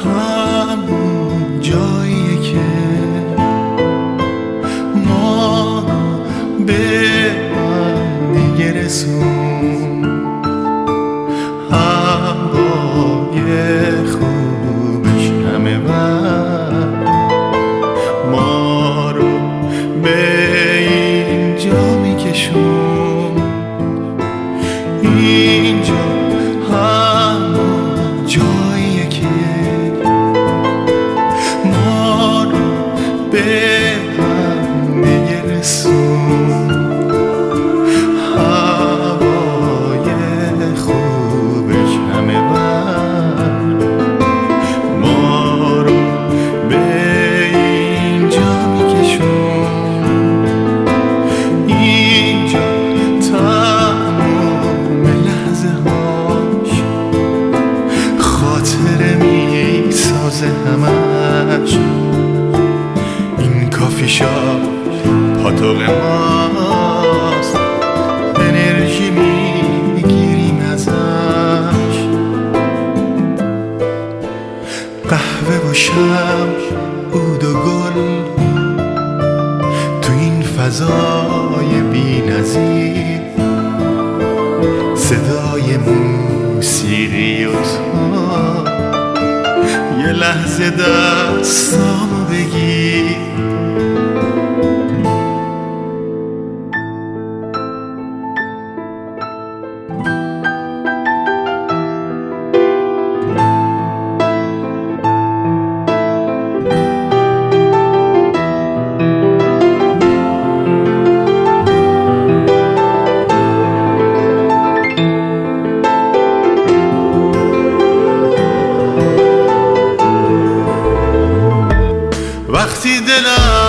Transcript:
همون جایی که ما به هم دیگه رسون، هوای خوبش همه وقت ما رو به اینجا میکشون. اینجا همون جاییه که ما رو به هم دیگه رسون، هوای خوبش همه وقت ما رو به اینجا میکشون. اینجا تمام لحظه هاش خاطره میسازه همش. این کافی شاپ پاتوق ماست، انرژی میگیریم ازش. قهوه و شب، عود و گل تو این فضای بی نظیر، صدای موسیقی و تو یه لحظه دستامو بگیر. وقتی دلم